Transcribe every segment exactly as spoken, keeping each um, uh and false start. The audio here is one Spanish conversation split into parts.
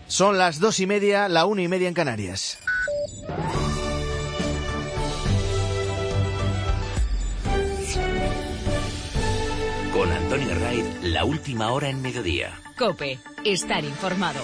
Son las dos y media, la una y media en Canarias. Con Antonio Raiz, la última hora en mediodía. COPE, estar informado.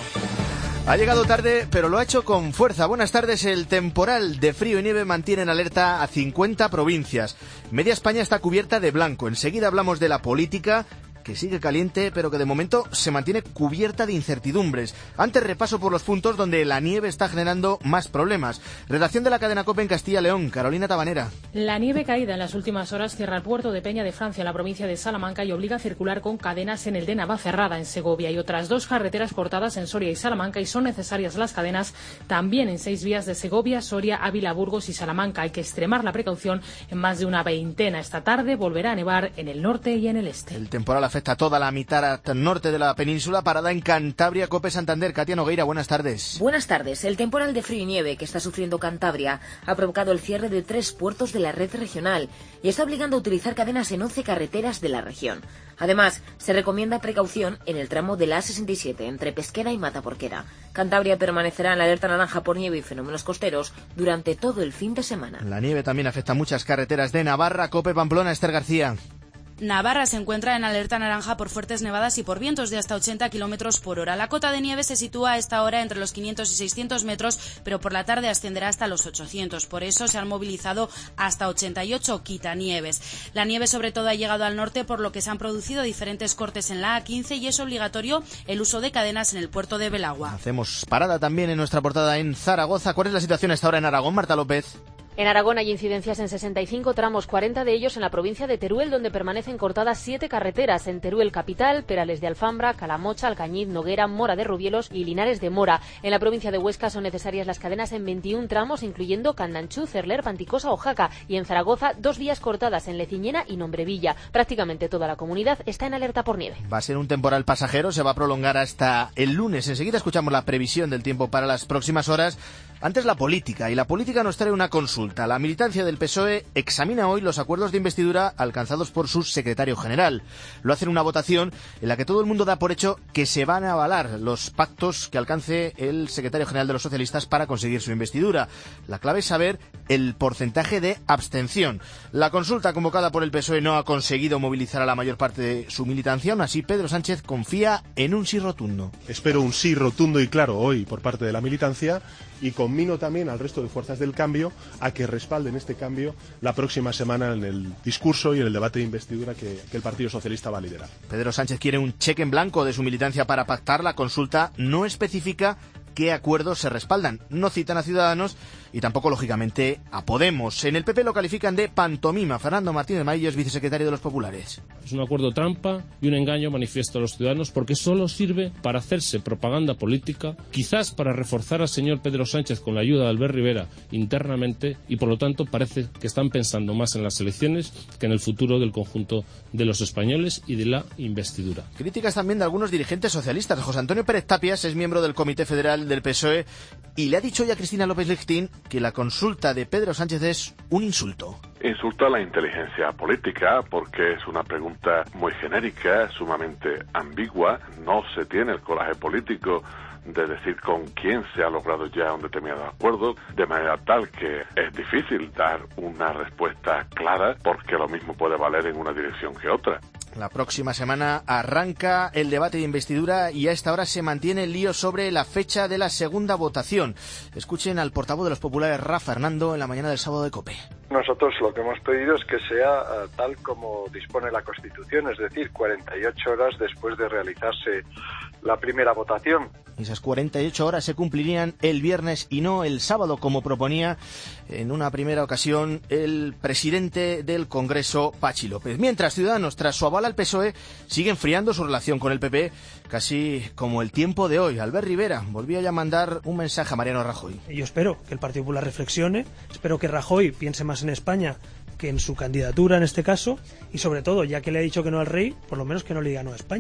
Ha llegado tarde, pero lo ha hecho con fuerza. Buenas tardes. El temporal de frío y nieve mantiene en alerta a cincuenta provincias. Media España está cubierta de blanco. Enseguida hablamos de la política, que sigue caliente, pero que de momento se mantiene cubierta de incertidumbres. Antes repaso por los puntos donde la nieve está generando más problemas. Redacción de la cadena COPE en Castilla y León, Carolina Tabanera. La nieve caída en las últimas horas cierra el puerto de Peña de Francia, en la provincia de Salamanca, y obliga a circular con cadenas en el de Navacerrada, en Segovia, y otras dos carreteras cortadas en Soria y Salamanca, y son necesarias las cadenas también en seis vías de Segovia, Soria, Ávila, Burgos y Salamanca. Hay que extremar la precaución en más de una veintena. Esta tarde volverá a nevar en el norte y en el este. El temporal afecta a toda la mitad norte de la península. Parada en Cantabria, COPE Santander. Katia Nogueira, buenas tardes. Buenas tardes. El temporal de frío y nieve que está sufriendo Cantabria ha provocado el cierre de tres puertos de la red regional y está obligando a utilizar cadenas en once carreteras de la región. Además, se recomienda precaución en el tramo de la A sesenta y siete entre Pesquera y Mataporquera. Cantabria permanecerá en la alerta naranja por nieve y fenómenos costeros durante todo el fin de semana. La nieve también afecta a muchas carreteras de Navarra. COPE Pamplona, Esther García. Navarra se encuentra en alerta naranja por fuertes nevadas y por vientos de hasta ochenta kilómetros por hora. La cota de nieve se sitúa a esta hora entre los quinientos y seiscientos metros, pero por la tarde ascenderá hasta los ochocientos. Por eso se han movilizado hasta ochenta y ocho quitanieves. La nieve sobre todo ha llegado al norte, por lo que se han producido diferentes cortes en la A quince y es obligatorio el uso de cadenas en el puerto de Belagua. Hacemos parada también en nuestra portada en Zaragoza. ¿Cuál es la situación a esta hora en Aragón, Marta López? En Aragón hay incidencias en sesenta y cinco tramos, cuarenta de ellos en la provincia de Teruel, donde permanecen cortadas siete carreteras. En Teruel capital, Perales de Alfambra, Calamocha, Alcañiz, Noguera, Mora de Rubielos y Linares de Mora. En la provincia de Huesca son necesarias las cadenas en veintiún tramos, incluyendo Candanchú, Cerler, Panticosa o Jaca. Y en Zaragoza, dos vías cortadas en Leciñena y Nombrevilla. Prácticamente toda la comunidad está en alerta por nieve. Va a ser un temporal pasajero, se va a prolongar hasta el lunes. Enseguida escuchamos la previsión del tiempo para las próximas horas. Antes la política, y la política nos trae una consulta. La militancia del P S O E examina hoy los acuerdos de investidura alcanzados por su secretario general. Lo hace en una votación en la que todo el mundo da por hecho que se van a avalar los pactos que alcance el secretario general de los socialistas para conseguir su investidura. La clave es saber el porcentaje de abstención. La consulta convocada por el P S O E no ha conseguido movilizar a la mayor parte de su militancia. Aún así, Pedro Sánchez confía en un sí rotundo. Espero un sí rotundo y claro hoy por parte de la militancia, y conmino también al resto de fuerzas del cambio a que respalden este cambio la próxima semana en el discurso y en el debate de investidura que, que el Partido Socialista va a liderar. Pedro Sánchez quiere un cheque en blanco de su militancia para pactar. La consulta no especifica qué acuerdos se respaldan. No citan a Ciudadanos y tampoco, lógicamente, a Podemos. En el P P lo califican de pantomima. Fernando Martínez Maillo es vicesecretario de los Populares. Es un acuerdo trampa y un engaño manifiesto a los ciudadanos, porque solo sirve para hacerse propaganda política, quizás para reforzar al señor Pedro Sánchez con la ayuda de Albert Rivera internamente, y por lo tanto parece que están pensando más en las elecciones que en el futuro del conjunto de los españoles y de la investidura. Críticas también de algunos dirigentes socialistas. José Antonio Pérez Tapias es miembro del Comité Federal del P S O E y le ha dicho hoy a Cristina López Lichtín que la consulta de Pedro Sánchez es un insulto. Insulta a la inteligencia política porque es una pregunta muy genérica, sumamente ambigua. No se tiene el coraje político de decir con quién se ha logrado ya un determinado acuerdo, de manera tal que es difícil dar una respuesta clara, porque lo mismo puede valer en una dirección que otra. La próxima semana arranca el debate de investidura y a esta hora se mantiene el lío sobre la fecha de la segunda votación. Escuchen al portavoz de los populares, Rafa Hernando, en la mañana del sábado de COPE. Nosotros lo que hemos pedido es que sea uh, tal como dispone la Constitución, es decir, cuarenta y ocho horas después de realizarse la primera votación. Esas cuarenta y ocho horas se cumplirían el viernes y no el sábado, como proponía en una primera ocasión el presidente del Congreso, Pachi López. Mientras Ciudadanos, tras su aval al P S O E, sigue enfriando su relación con el P P, casi como el tiempo de hoy. Albert Rivera volvió ya a mandar un mensaje a Mariano Rajoy. Yo espero que el Partido Popular reflexione, espero que Rajoy piense más en España que en su candidatura en este caso, y sobre todo, ya que le ha dicho que no al rey, por lo menos que no le diga no a España.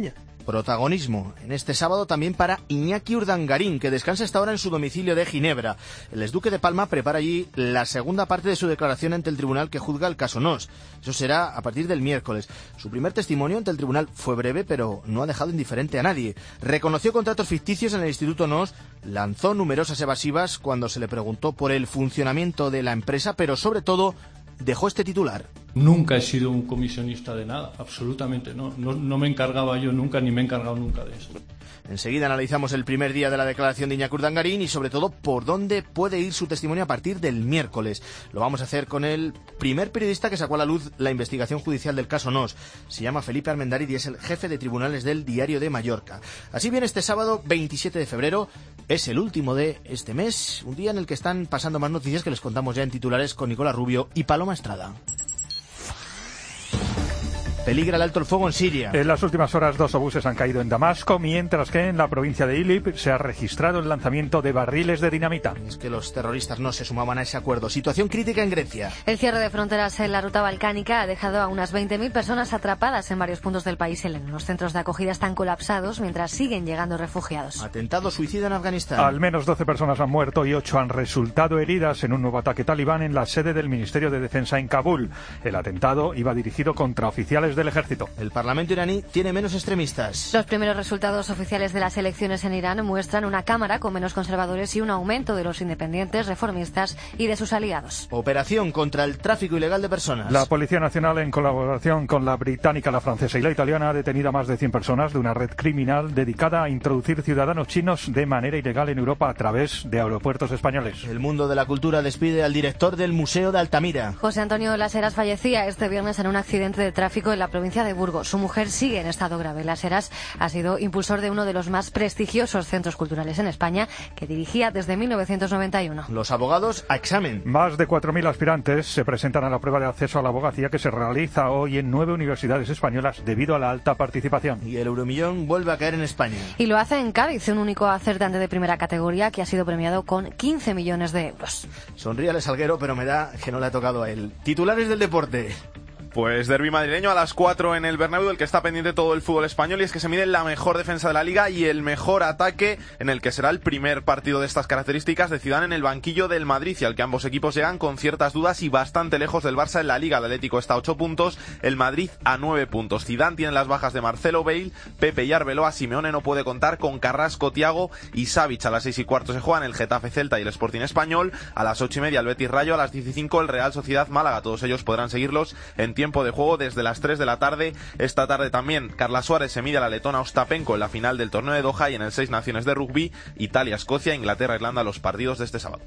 Protagonismo en este sábado también para Iñaki Urdangarín, que descansa hasta ahora en su domicilio de Ginebra. El exduque de Palma prepara allí la segunda parte de su declaración ante el tribunal que juzga el caso Nos. Eso será a partir del miércoles. Su primer testimonio ante el tribunal fue breve, pero no ha dejado indiferente a nadie. Reconoció contratos ficticios en el Instituto Nos, lanzó numerosas evasivas cuando se le preguntó por el funcionamiento de la empresa, pero sobre todo dejó este titular. Nunca he sido un comisionista de nada, absolutamente no. No, no me encargaba yo nunca, ni me he encargado nunca de eso. Enseguida analizamos el primer día de la declaración de Iñaki Urdangarín y sobre todo por dónde puede ir su testimonio a partir del miércoles. Lo vamos a hacer con el primer periodista que sacó a la luz la investigación judicial del caso Nos. Se llama Felipe Armendáriz y es el jefe de tribunales del Diario de Mallorca. Así bien, este sábado veintisiete de febrero es el último de este mes, un día en el que están pasando más noticias que les contamos ya en titulares con Nicolás Rubio y Paloma Estrada. Peligra el alto el fuego en Siria. En las últimas horas dos obuses han caído en Damasco, mientras que en la provincia de Idlib se ha registrado el lanzamiento de barriles de dinamita. Es que los terroristas no se sumaban a ese acuerdo. Situación crítica en Grecia. El cierre de fronteras en la ruta balcánica ha dejado a unas veinte mil personas atrapadas en varios puntos del país. Los centros de acogida están colapsados mientras siguen llegando refugiados. Atentado suicida en Afganistán. Al menos doce personas han muerto y ocho han resultado heridas en un nuevo ataque talibán en la sede del Ministerio de Defensa en Kabul. El atentado iba dirigido contra oficiales del ejército. El Parlamento iraní tiene menos extremistas. Los primeros resultados oficiales de las elecciones en Irán muestran una cámara con menos conservadores y un aumento de los independientes, reformistas y de sus aliados. Operación contra el tráfico ilegal de personas. La Policía Nacional, en colaboración con la británica, la francesa y la italiana, ha detenido a más de cien personas de una red criminal dedicada a introducir ciudadanos chinos de manera ilegal en Europa a través de aeropuertos españoles. El mundo de la cultura despide al director del Museo de Altamira. José Antonio Las Heras fallecía este viernes en un accidente de tráfico en la provincia de Burgos. Su mujer sigue en estado grave. Las Heras ha sido impulsor de uno de los más prestigiosos centros culturales en España, que dirigía desde mil novecientos noventa y uno. Los abogados a examen. Más de cuatro mil aspirantes se presentan a la prueba de acceso a la abogacía que se realiza hoy en nueve universidades españolas debido a la alta participación. Y el euromillón vuelve a caer en España. Y lo hace en Cádiz, un único acertante de primera categoría que ha sido premiado con quince millones de euros. Sonríale Salguero, pero me da que no le ha tocado a él. Titulares del deporte. Pues derbi madrileño a las cuatro en el Bernabéu, del que está pendiente todo el fútbol español, y es que se mide la mejor defensa de la Liga y el mejor ataque, en el que será el primer partido de estas características de Zidane en el banquillo del Madrid, y al que ambos equipos llegan con ciertas dudas y bastante lejos del Barça en la Liga. El Atlético está a ocho puntos, el Madrid a nueve puntos. Zidane tiene las bajas de Marcelo, Bale, Pepe y Arbeloa. Simeone no puede contar con Carrasco, Thiago y Savic. A las seis y cuarto se juegan el Getafe Celta y el Sporting Español. A las ocho y media el Betis Rayo. A las diez y cinco el Real Sociedad Málaga. Todos ellos podrán seguirlos en tiempo de juego desde las tres de la tarde. Esta tarde también Carla Suárez se mide a la letona Ostapenko en la final del torneo de Doha, y en el Seis Naciones de rugby, Italia, Escocia, Inglaterra, Irlanda, los partidos de este sábado.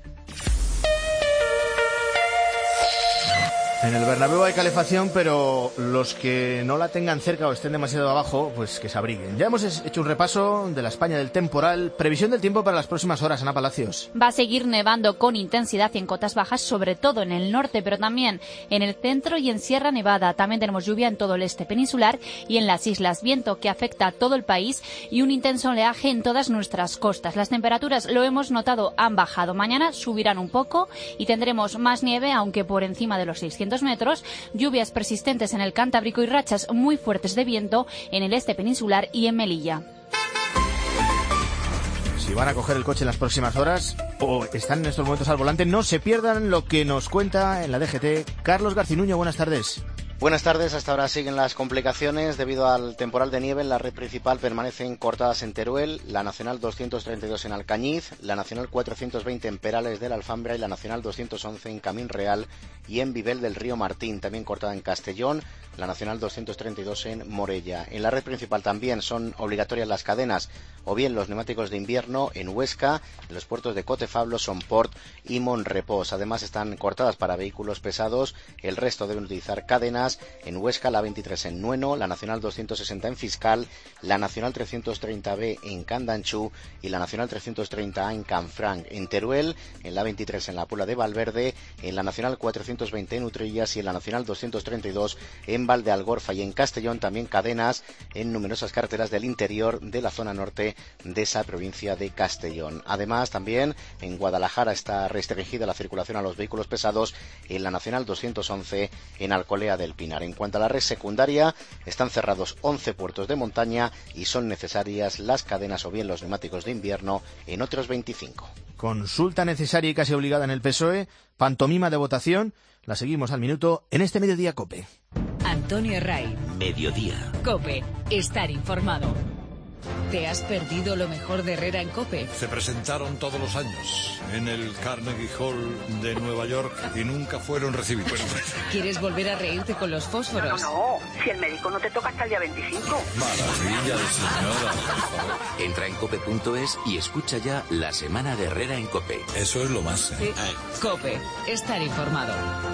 En el Bernabéu hay calefacción, pero los que no la tengan cerca o estén demasiado abajo, pues que se abriguen. Ya hemos hecho un repaso de la España del temporal. Previsión del tiempo para las próximas horas, Ana Palacios. Va a seguir nevando con intensidad y en cotas bajas, sobre todo en el norte, pero también en el centro y en Sierra Nevada. También tenemos lluvia en todo el este peninsular y en las islas, viento que afecta a todo el país y un intenso oleaje en todas nuestras costas. Las temperaturas, lo hemos notado, han bajado. Mañana subirán un poco y tendremos más nieve, aunque por encima de los seiscientos metros, lluvias persistentes en el Cantábrico y rachas muy fuertes de viento en el este peninsular y en Melilla. Si van a coger el coche en las próximas horas o están en estos momentos al volante, no se pierdan lo que nos cuenta en la D G T Carlos Garcinuño. Buenas tardes. Buenas tardes. Hasta ahora siguen las complicaciones debido al temporal de nieve. En la red principal permanecen cortadas en Teruel, la Nacional doscientos treinta y dos en Alcañiz, la Nacional cuatrocientos veinte en Perales de la Alfambra y la Nacional doscientos once en Camín Real y en Vivel del Río Martín, también cortada en Castellón, la Nacional doscientos treinta y dos en Morella. En la red principal también son obligatorias las cadenas o bien los neumáticos de invierno en Huesca, en los puertos de Cotefablo, Somport y Monrepós. Además están cortadas para vehículos pesados, el resto deben utilizar cadenas en Huesca, la veintitrés en Nueno, la Nacional doscientos sesenta en Fiscal, la Nacional trescientos treinta B en Candanchú y la Nacional trescientos treinta A en Canfranc. En Teruel, en la veintitrés en la Puebla de Valverde, en la Nacional cuatrocientos veinte en Utrillas y en la Nacional doscientos treinta y dos en Valdealgorfa. Y en Castellón también cadenas en numerosas carreteras del interior de la zona norte de esa provincia de Castellón. Además, también en Guadalajara está restringida la circulación a los vehículos pesados en la Nacional doscientos once en Alcolea del opinar. En cuanto a la red secundaria, están cerrados once puertos de montaña y son necesarias las cadenas o bien los neumáticos de invierno en otros veinticinco. Consulta necesaria y casi obligada en el P S O E, pantomima de votación, la seguimos al minuto en este Mediodía COPE. Antonio Ray. Mediodía. COPE. Estar informado. ¿Te has perdido lo mejor de Herrera en COPE? Se presentaron todos los años en el Carnegie Hall de Nueva York y nunca fueron recibidos. ¿Quieres volver a reírte con los fósforos? No, no, si el médico no te toca hasta el día veinticinco. Maravilla de señora. Entra en cope punto es y escucha ya la semana de Herrera en COPE. Eso es lo más. ¿eh? Sí. COPE. Estar informado.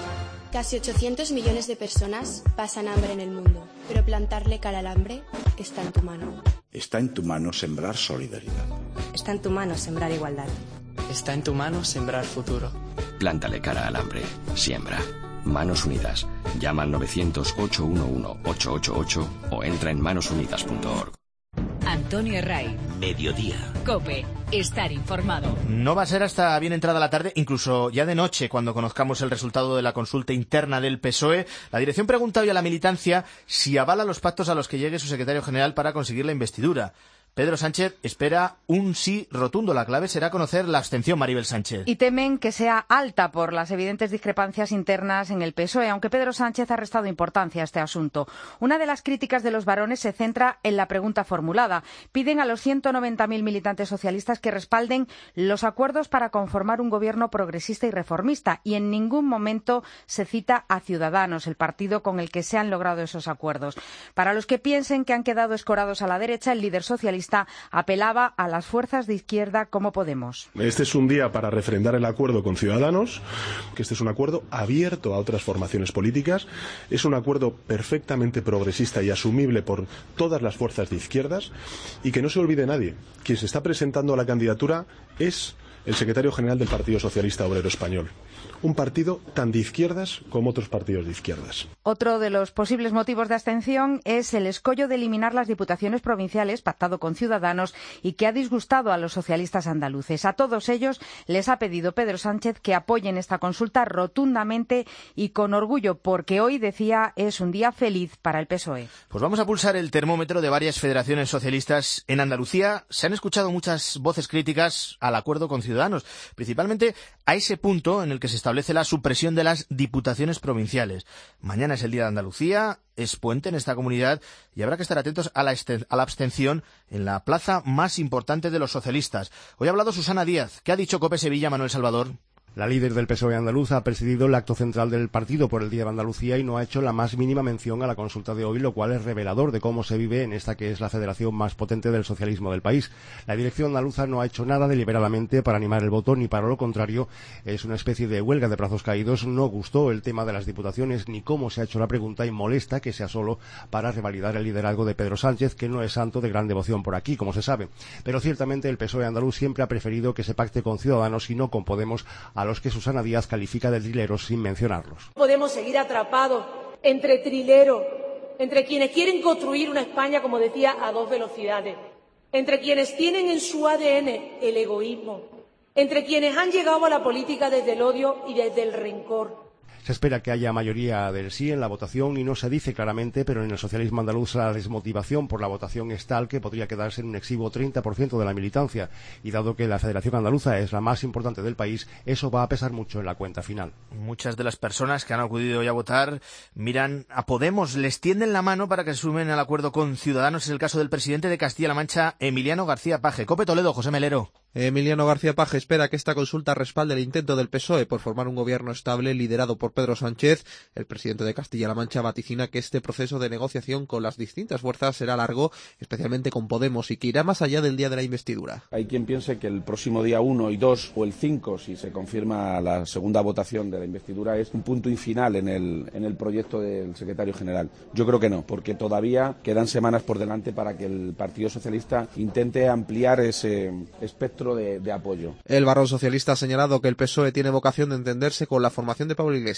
Casi ochocientos millones de personas pasan hambre en el mundo, pero plantarle cara al hambre está en tu mano. Está en tu mano sembrar solidaridad. Está en tu mano sembrar igualdad. Está en tu mano sembrar futuro. Plántale cara al hambre. Siembra. Manos Unidas. Llama al novecientos, ocho uno uno, ocho ocho ocho o entra en manos unidas punto org. Antonio Ray. Mediodía. COPE. Estar informado. No va a ser hasta bien entrada la tarde, incluso ya de noche, cuando conozcamos el resultado de la consulta interna del P S O E. La dirección pregunta hoy a la militancia si avala los pactos a los que llegue su secretario general para conseguir la investidura. Pedro Sánchez espera un sí rotundo. La clave será conocer la abstención, Maribel Sánchez. Y temen que sea alta por las evidentes discrepancias internas en el P S O E, aunque Pedro Sánchez ha restado importancia a este asunto. Una de las críticas de los varones se centra en la pregunta formulada. Piden a los ciento noventa mil militantes socialistas que respalden los acuerdos para conformar un gobierno progresista y reformista, y en ningún momento se cita a Ciudadanos, el partido con el que se han logrado esos acuerdos. Para los que piensen que han quedado escorados a la derecha, el líder socialista apelaba a las fuerzas de izquierda como Podemos. Este es un día para refrendar el acuerdo con Ciudadanos, que este es un acuerdo abierto a otras formaciones políticas, es un acuerdo perfectamente progresista y asumible por todas las fuerzas de izquierdas, y que no se olvide nadie, quien se está presentando a la candidatura es el secretario general del Partido Socialista Obrero Español. Un partido tan de izquierdas como otros partidos de izquierdas. Otro de los posibles motivos de abstención es el escollo de eliminar las diputaciones provinciales pactado con Ciudadanos y que ha disgustado a los socialistas andaluces. A todos ellos les ha pedido Pedro Sánchez que apoyen esta consulta rotundamente y con orgullo, porque hoy, decía, es un día feliz para el P S O E. Pues vamos a pulsar el termómetro de varias federaciones socialistas en Andalucía. Se han escuchado muchas voces críticas al acuerdo con Ciudadanos, principalmente a ese punto en el que se establece la supresión de las diputaciones provinciales. Mañana es el Día de Andalucía, es puente en esta comunidad y habrá que estar atentos a la, a la abstención en la plaza más importante de los socialistas. Hoy ha hablado Susana Díaz. ¿Qué ha dicho COPE Sevilla, Manuel Salvador? La líder del P S O E andaluz ha presidido el acto central del partido por el Día de Andalucía y no ha hecho la más mínima mención a la consulta de hoy, lo cual es revelador de cómo se vive en esta que es la federación más potente del socialismo del país. La dirección andaluza no ha hecho nada deliberadamente para animar el voto, ni para lo contrario, es una especie de huelga de brazos caídos. No gustó el tema de las diputaciones ni cómo se ha hecho la pregunta y molesta que sea solo para revalidar el liderazgo de Pedro Sánchez, que no es santo de gran devoción por aquí, como se sabe. Pero ciertamente el P S O E andaluz siempre ha preferido que se pacte con Ciudadanos y no con Podemos, a los que Susana Díaz califica de trileros sin mencionarlos. Podemos seguir atrapados entre trileros, entre quienes quieren construir una España, como decía, a dos velocidades, entre quienes tienen en su A D N el egoísmo, entre quienes han llegado a la política desde el odio y desde el rencor. Se espera que haya mayoría del sí en la votación y no se dice claramente, pero en el socialismo andaluz la desmotivación por la votación es tal que podría quedarse en un exiguo treinta por ciento de la militancia. Y dado que la Federación Andaluza es la más importante del país, eso va a pesar mucho en la cuenta final. Muchas de las personas que han acudido hoy a votar miran a Podemos, les tienden la mano para que se sumen al acuerdo con Ciudadanos. Es el caso del presidente de Castilla-La Mancha, Emiliano García Paje. COPE Toledo, José Melero. Emiliano García Paje espera que esta consulta respalde el intento del P S O E por formar un gobierno estable liderado por Pedro Sánchez. El presidente de Castilla-La Mancha vaticina que este proceso de negociación con las distintas fuerzas será largo, especialmente con Podemos, y que irá más allá del día de la investidura. Hay quien piense que el próximo día uno y dos o el cinco, si se confirma la segunda votación de la investidura, es un punto y final en el, en el proyecto del secretario general. Yo creo que no, porque todavía quedan semanas por delante para que el Partido Socialista intente ampliar ese espectro de, de apoyo. El barón socialista ha señalado que el P S O E tiene vocación de entenderse con la formación de Pablo Iglesias.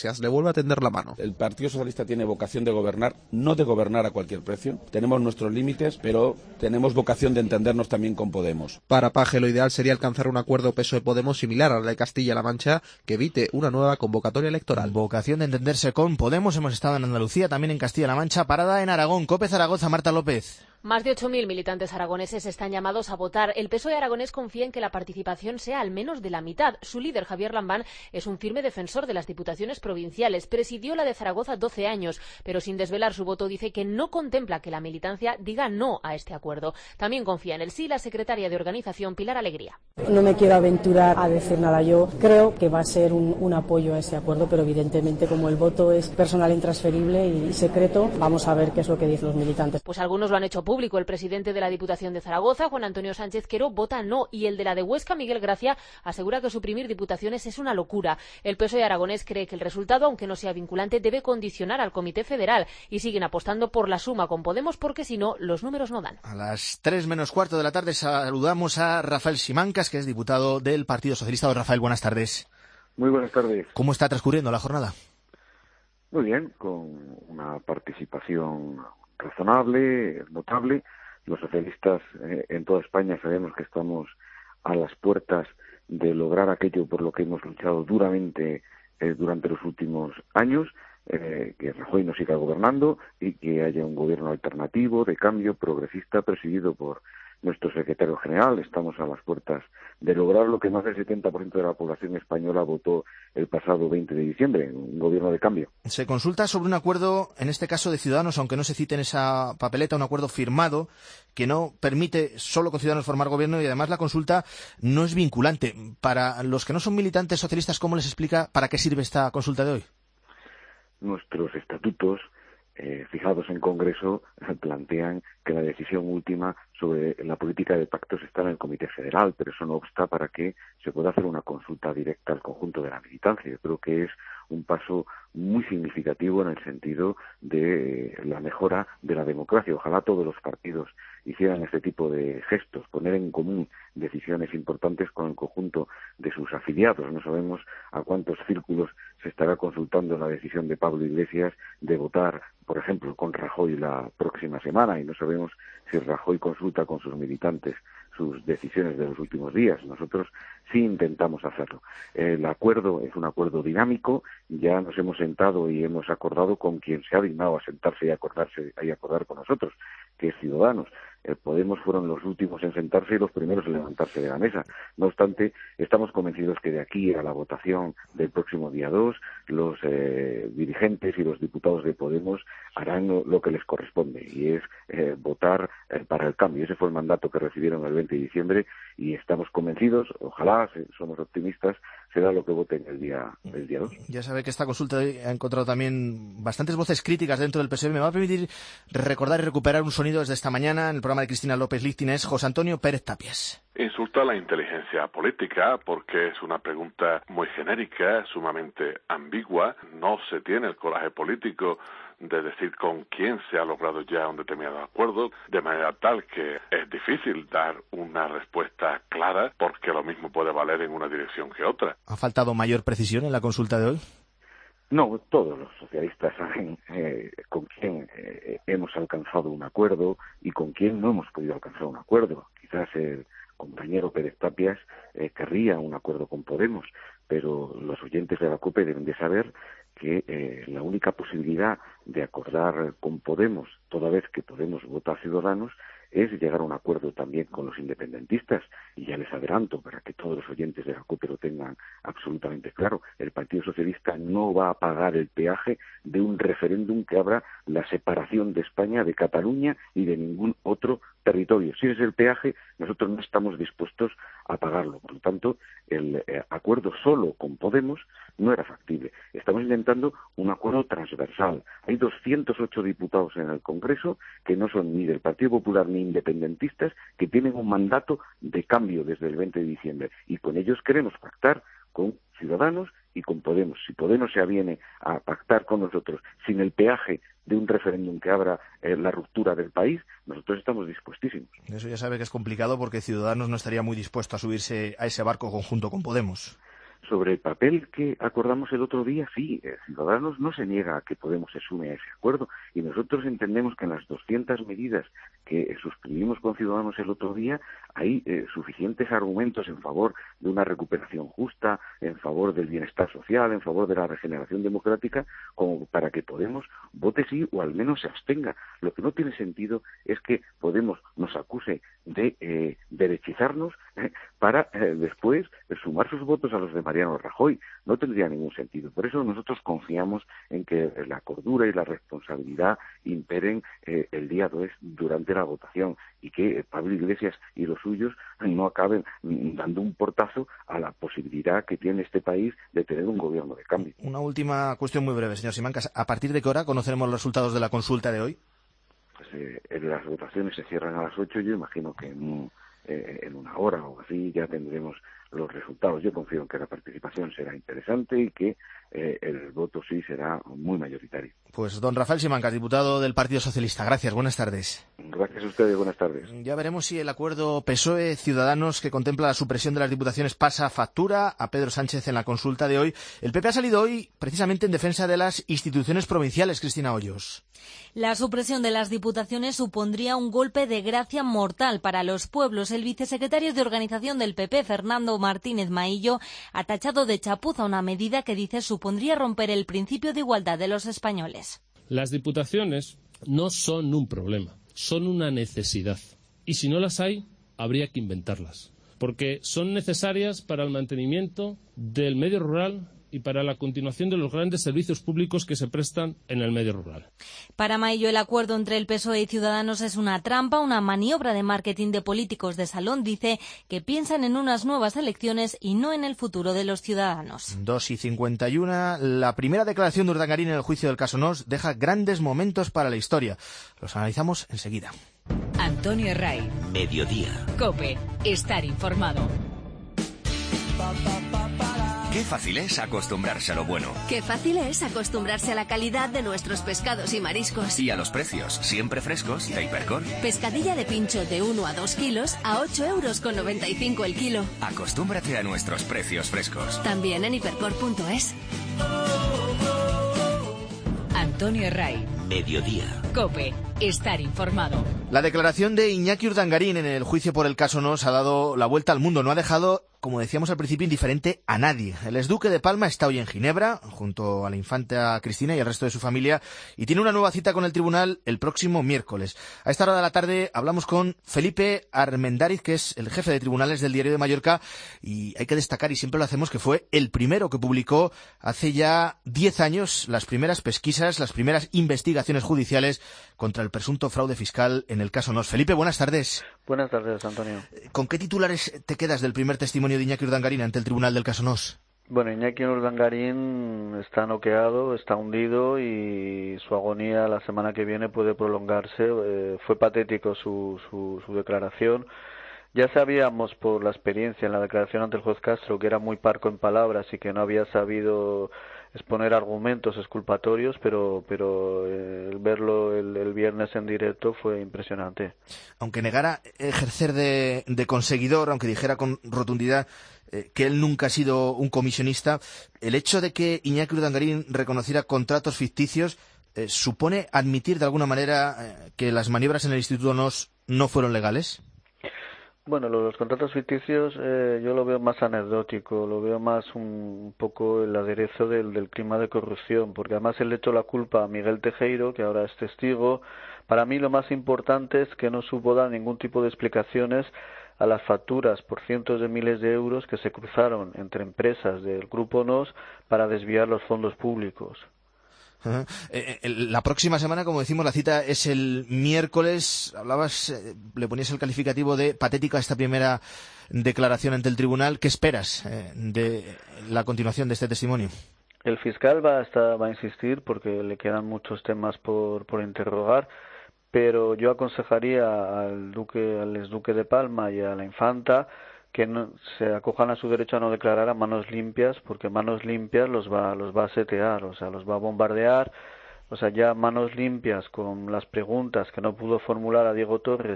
Iglesias le vuelve a tender la mano. El Partido Socialista tiene vocación de gobernar, no de gobernar a cualquier precio. Tenemos nuestros límites, pero tenemos vocación de entendernos también con Podemos. Para Paje, lo ideal sería alcanzar un acuerdo P S O E-Podemos similar a la de Castilla-La Mancha, que evite una nueva convocatoria electoral. Vocación de entenderse con Podemos. Hemos estado en Andalucía, también en Castilla-La Mancha, parada en Aragón. COPE Zaragoza, Marta López. Más de ocho mil militantes aragoneses están llamados a votar. El P S O E aragonés confía en que la participación sea al menos de la mitad. Su líder, Javier Lambán, es un firme defensor de las diputaciones provinciales. Presidió la de Zaragoza doce años, pero sin desvelar su voto dice que no contempla que la militancia diga no a este acuerdo. También confía en el sí la secretaria de organización, Pilar Alegría. No me quiero aventurar a decir nada. Yo creo que va a ser un, un apoyo a ese acuerdo, pero evidentemente como el voto es personal intransferible y secreto, vamos a ver qué es lo que dicen los militantes. Pues algunos lo han hecho público. El presidente de la Diputación de Zaragoza, Juan Antonio Sánchez Quero, vota no, y el de la de Huesca, Miguel Gracia, asegura que suprimir diputaciones es una locura. El P S O E aragonés cree que el resultado, aunque no sea vinculante, debe condicionar al Comité Federal, y siguen apostando por la suma con Podemos porque si no, los números no dan. A las tres menos cuarto de la tarde saludamos a Rafael Simancas, que es diputado del Partido Socialista. Rafael, buenas tardes. Muy buenas tardes. ¿Cómo está transcurriendo la jornada? Muy bien, con una participación razonable, notable. Los socialistas eh, en toda España sabemos que estamos a las puertas de lograr aquello por lo que hemos luchado duramente eh, durante los últimos años, eh, que Rajoy no siga gobernando y que haya un gobierno alternativo, de cambio, progresista, presidido por nuestro secretario general. Estamos a las puertas de lograr lo que más del setenta por ciento de la población española votó el pasado veinte de diciembre, un gobierno de cambio. Se consulta sobre un acuerdo, en este caso de Ciudadanos, aunque no se cite en esa papeleta, un acuerdo firmado que no permite solo con Ciudadanos formar gobierno, y además la consulta no es vinculante. Para los que no son militantes socialistas, ¿cómo les explica para qué sirve esta consulta de hoy? Nuestros estatutos Eh, fijados en Congreso, plantean que la decisión última sobre la política de pactos está en el Comité Federal, pero eso no obsta para que se pueda hacer una consulta directa al conjunto de la militancia. Yo creo que es un paso muy significativo en el sentido de eh, la mejora de la democracia. Ojalá todos los partidos hicieran este tipo de gestos, poner en común decisiones importantes con el conjunto de sus afiliados. No sabemos a cuántos círculos se estará consultando la decisión de Pablo Iglesias de votar, por ejemplo, con Rajoy la próxima semana, y no sabemos si Rajoy consulta con sus militantes sus decisiones de los últimos días. Nosotros sí intentamos hacerlo. El acuerdo es un acuerdo dinámico, ya nos hemos sentado y hemos acordado con quien se ha dignado a sentarse y acordarse y acordar con nosotros, que es Ciudadanos. El Podemos fueron los últimos en sentarse y los primeros en levantarse de la mesa. No obstante, estamos convencidos que de aquí a la votación del próximo día dos, los eh, dirigentes y los diputados de Podemos harán lo, lo que les corresponde, y es eh, votar eh, para el cambio. Ese fue el mandato que recibieron el veinte de diciembre, y estamos convencidos, ojalá, somos optimistas, será lo que voten el día el día dos. Ya sabe que esta consulta ha encontrado también bastantes voces críticas dentro del P S O E. Me va a permitir recordar y recuperar un sonido desde esta mañana en el programa de Cristina López Lichtin. Es José Antonio Pérez Tapias. Insulta la inteligencia política porque es una pregunta muy genérica, sumamente ambigua. No se tiene el coraje político de decir con quién se ha logrado ya un determinado acuerdo, de manera tal que es difícil dar una respuesta clara, porque lo mismo puede valer en una dirección que otra. ¿Ha faltado mayor precisión en la consulta de hoy? No, todos los socialistas saben eh, con quién eh, hemos alcanzado un acuerdo y con quién no hemos podido alcanzar un acuerdo. Quizás el compañero Pérez Tapias eh, querría un acuerdo con Podemos, pero los oyentes de la COPE deben de saber que eh, la única posibilidad de acordar con Podemos, toda vez que Podemos vota a Ciudadanos, es llegar a un acuerdo también con los independentistas. Y ya les adelanto, para que todos los oyentes de la COPE lo tengan absolutamente claro, el Partido Socialista no va a pagar el peaje de un referéndum que abra la separación de España de Cataluña y de ningún otro territorio. Si ese es el peaje, nosotros no estamos dispuestos a pagarlo. Por lo tanto, el eh, acuerdo solo con Podemos no era factible. Estamos intentando un acuerdo transversal. Hay doscientos ocho diputados en el Congreso que no son ni del Partido Popular ni independentistas, que tienen un mandato de cambio desde el veinte de diciembre, y con ellos queremos pactar con Ciudadanos y con Podemos. Si Podemos se aviene a pactar con nosotros sin el peaje de un referéndum que abra eh, la ruptura del país, nosotros estamos dispuestísimos. Eso ya sabe que es complicado, porque Ciudadanos no estaría muy dispuesto a subirse a ese barco conjunto con Podemos. sobre el papel que acordamos el otro día, sí, eh, Ciudadanos no se niega a que Podemos se sume a ese acuerdo y nosotros entendemos que en las doscientas medidas que eh, suscribimos con Ciudadanos el otro día hay eh, suficientes argumentos en favor de una recuperación justa, en favor del bienestar social, en favor de la regeneración democrática, como para que Podemos vote sí o al menos se abstenga. Lo que no tiene sentido es que Podemos nos acuse de eh, derechizarnos eh, para eh, después eh, sumar sus votos a los de Mariano Rajoy. No tendría ningún sentido. Por eso nosotros confiamos en que la cordura y la responsabilidad imperen eh, el día dos durante la votación y que eh, Pablo Iglesias y los suyos no acaben mm, dando un portazo a la posibilidad que tiene este país de tener un gobierno de cambio. Una última cuestión muy breve, señor Simancas. ¿A partir de qué hora conoceremos los resultados de la consulta de hoy? Pues eh, las votaciones se cierran a las ocho, yo imagino que en, un, eh, en una hora o así ya tendremos los resultados. Yo confío en que la participación será interesante y que eh, el voto sí será muy mayoritario. Pues don Rafael Simancas, diputado del Partido Socialista. Gracias, buenas tardes. Gracias a ustedes, buenas tardes. Ya veremos si el acuerdo P S O E-Ciudadanos que contempla la supresión de las diputaciones pasa factura a Pedro Sánchez en la consulta de hoy. El P P ha salido hoy precisamente en defensa de las instituciones provinciales, Cristina Hoyos. La supresión de las diputaciones supondría un golpe de gracia mortal para los pueblos. El vicesecretario de Organización del P P, Fernando Martínez Maillo, ha tachado de chapuza una medida que dice supondría romper el principio de igualdad de los españoles. Las diputaciones no son un problema, son una necesidad. Y si no las hay, habría que inventarlas. Porque son necesarias para el mantenimiento del medio rural y para la continuación de los grandes servicios públicos que se prestan en el medio rural. Para Maillo, el acuerdo entre el P S O E y Ciudadanos es una trampa, una maniobra de marketing de políticos de salón. Dice que piensan en unas nuevas elecciones y no en el futuro de los ciudadanos. dos y cincuenta y uno. La primera declaración de Urdangarín en el juicio del caso Nos deja grandes momentos para la historia. Los analizamos enseguida. Antonio Ray. Mediodía. COPE. Estar informado. Qué fácil es acostumbrarse a lo bueno. Qué fácil es acostumbrarse a la calidad de nuestros pescados y mariscos. Y a los precios, siempre frescos, de Hipercor. Pescadilla de pincho de uno a dos kilos a ocho euros con noventa y cinco el kilo. Acostúmbrate a nuestros precios frescos. También en hipercor punto es. Antonio Ray. Mediodía. COPE. Estar informado. La declaración de Iñaki Urdangarín en el juicio por el caso Nos ha dado la vuelta al mundo. No ha dejado, como decíamos al principio, indiferente a nadie. El exduque de Palma está hoy en Ginebra, junto a la infanta Cristina y el resto de su familia, y tiene una nueva cita con el tribunal el próximo miércoles. A esta hora de la tarde hablamos con Felipe Armendáriz, que es el jefe de tribunales del Diario de Mallorca, y hay que destacar, y siempre lo hacemos, que fue el primero que publicó hace ya diez años las primeras pesquisas, las primeras investigaciones judiciales contra el presunto fraude fiscal en el caso Nos. Felipe, buenas tardes. Buenas tardes, Antonio. ¿Con qué titulares te quedas del primer testimonio de Iñaki Urdangarín ante el tribunal del caso Nos? Bueno, Iñaki Urdangarín está noqueado, está hundido y su agonía la semana que viene puede prolongarse. Eh, fue patético su, su, su declaración. Ya sabíamos por la experiencia en la declaración ante el juez Castro que era muy parco en palabras y que no había sabido exponer argumentos exculpatorios, pero pero eh, el verlo el, el viernes en directo fue impresionante. Aunque negara ejercer de, de conseguidor, aunque dijera con rotundidad eh, que él nunca ha sido un comisionista, el hecho de que Iñaki Urdangarín reconociera contratos ficticios eh, supone admitir de alguna manera eh, que las maniobras en el Instituto Nos no fueron legales. Bueno, lo de los contratos ficticios eh, yo lo veo más anecdótico, lo veo más un, un poco el aderezo del, del clima de corrupción, porque además él le echó la culpa a Miguel Tejero, que ahora es testigo. Para mí lo más importante es que no supo dar ningún tipo de explicaciones a las facturas por cientos de miles de euros que se cruzaron entre empresas del Grupo Nos para desviar los fondos públicos. Uh-huh. Eh, eh, la próxima semana, como decimos, la cita es el miércoles. Hablabas, eh, le ponías el calificativo de patética esta primera declaración ante el tribunal. ¿Qué esperas eh, de la continuación de este testimonio? El fiscal va a, estar, va a insistir porque le quedan muchos temas por, por interrogar, pero yo aconsejaría al duque, al exduque de Palma y a la infanta que no, se acojan a su derecho a no declarar a manos limpias, porque manos limpias los va, los va a setear, o sea, los va a bombardear. O sea, ya manos limpias con las preguntas que no pudo formular a Diego Torres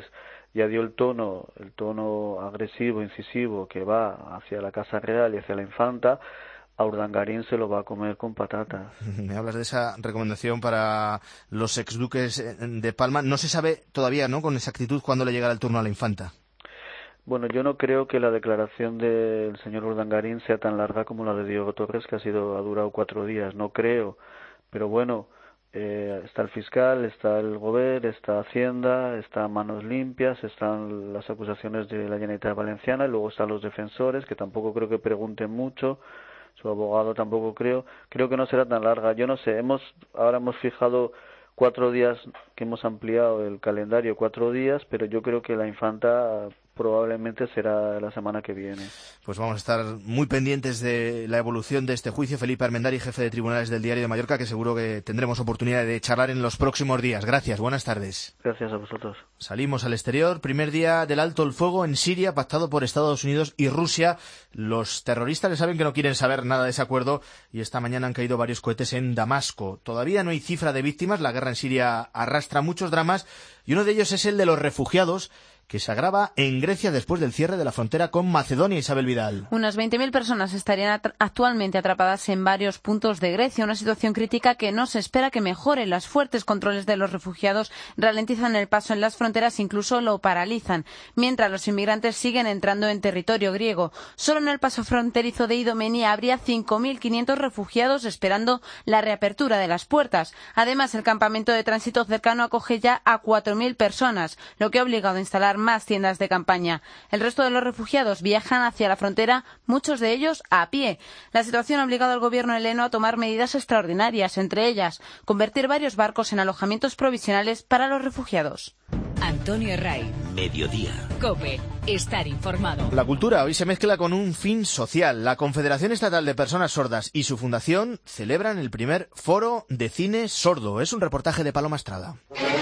ya dio el tono, el tono agresivo, incisivo que va hacia la Casa Real y hacia la Infanta, a Urdangarín se lo va a comer con patatas. Me hablas de esa recomendación para los exduques de Palma. No se sabe todavía, ¿no?, con exactitud cuándo le llegará el turno a la Infanta. Bueno, yo no creo que la declaración del señor Urdangarín sea tan larga como la de Diego Torres, que ha sido ha durado cuatro días. No creo, pero bueno, eh, está el fiscal, está el Govern, está Hacienda, está Manos Limpias, están las acusaciones de la Generalitat Valenciana, y luego están los defensores, que tampoco creo que pregunten mucho. Su abogado tampoco creo. Creo que no será tan larga. Yo no sé. Hemos ahora hemos fijado cuatro días, que hemos ampliado el calendario cuatro días, pero yo creo que la Infanta probablemente será la semana que viene. Pues vamos a estar muy pendientes de la evolución de este juicio. Felipe Armendari, jefe de tribunales del Diario de Mallorca, que seguro que tendremos oportunidad de charlar en los próximos días. Gracias, buenas tardes. Gracias a vosotros. Salimos al exterior. Primer día del alto el fuego en Siria, pactado por Estados Unidos y Rusia. Los terroristas le saben que no quieren saber nada de ese acuerdo y esta mañana han caído varios cohetes en Damasco. Todavía no hay cifra de víctimas. La guerra en Siria arrastra muchos dramas y uno de ellos es el de los refugiados, que se agrava en Grecia después del cierre de la frontera con Macedonia. Isabel Vidal. Unas veinte mil personas estarían at- actualmente atrapadas en varios puntos de Grecia, una situación crítica que no se espera que mejore. Los fuertes controles de los refugiados ralentizan el paso en las fronteras, incluso lo paralizan, mientras los inmigrantes siguen entrando en territorio griego. Solo en el paso fronterizo de Idomenia habría cinco mil quinientos refugiados esperando la reapertura de las puertas. Además, el campamento de tránsito cercano acoge ya a cuatro mil personas, lo que ha obligado a instalar más tiendas de campaña. El resto de los refugiados viajan hacia la frontera, muchos de ellos a pie. La situación ha obligado al gobierno heleno a tomar medidas extraordinarias, entre ellas convertir varios barcos en alojamientos provisionales para los refugiados. Antonio Ray. Mediodía. COPE. Estar informado. La cultura hoy se mezcla con un fin social. La Confederación Estatal de Personas Sordas y su fundación celebran el primer foro de cine sordo. Es un reportaje de Paloma Estrada.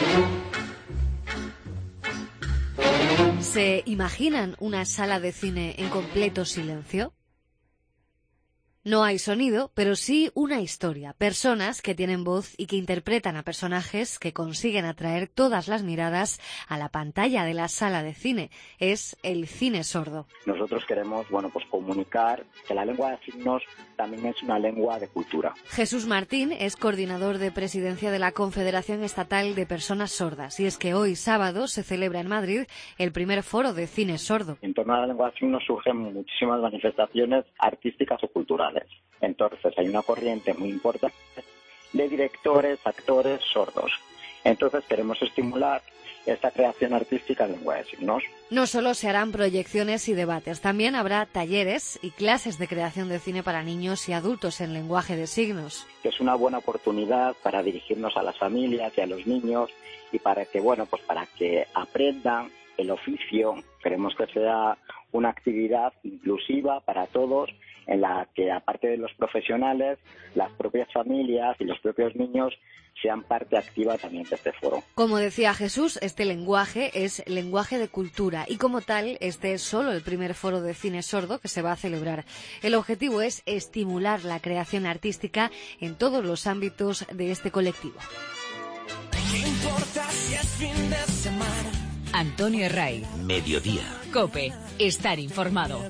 ¿Se imaginan una sala de cine en completo silencio? No hay sonido, pero sí una historia. Personas que tienen voz y que interpretan a personajes que consiguen atraer todas las miradas a la pantalla de la sala de cine. Es el cine sordo. Nosotros queremos, bueno, pues comunicar que la lengua de signos también es una lengua de cultura. Jesús Martín es coordinador de presidencia de la Confederación Estatal de Personas Sordas. Y es que hoy sábado se celebra en Madrid el primer foro de cine sordo. En torno a la lengua de signos surgen muchísimas manifestaciones artísticas o culturales. Entonces hay una corriente muy importante de directores, actores sordos. Entonces queremos estimular esta creación artística en lengua de signos. No solo se harán proyecciones y debates, también habrá talleres y clases de creación de cine para niños y adultos en lenguaje de signos. Que es una buena oportunidad para dirigirnos a las familias y a los niños y para que, bueno, pues para que aprendan el oficio. Queremos que sea una actividad inclusiva para todos, en la que, aparte de los profesionales, las propias familias y los propios niños sean parte activa también de este foro. Como decía Jesús, este lenguaje es lenguaje de cultura y, como tal, este es solo el primer foro de cine sordo que se va a celebrar. El objetivo es estimular la creación artística en todos los ámbitos de este colectivo. ¿Qué importa si es fin de semana? Antonio Ray. Mediodía. COPE. Estar informado.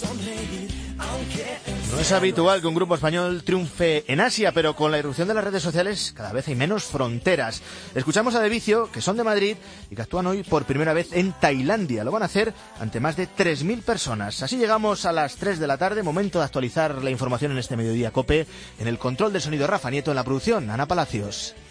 No es habitual que un grupo español triunfe en Asia, pero con la irrupción de las redes sociales cada vez hay menos fronteras. Escuchamos a De Vicio, que son de Madrid y que actúan hoy por primera vez en Tailandia. Lo van a hacer ante más de tres mil personas. Así llegamos a las tres de la tarde, momento de actualizar la información en este Mediodía COPE. En el control del sonido, Rafa Nieto, en la producción, Ana Palacios.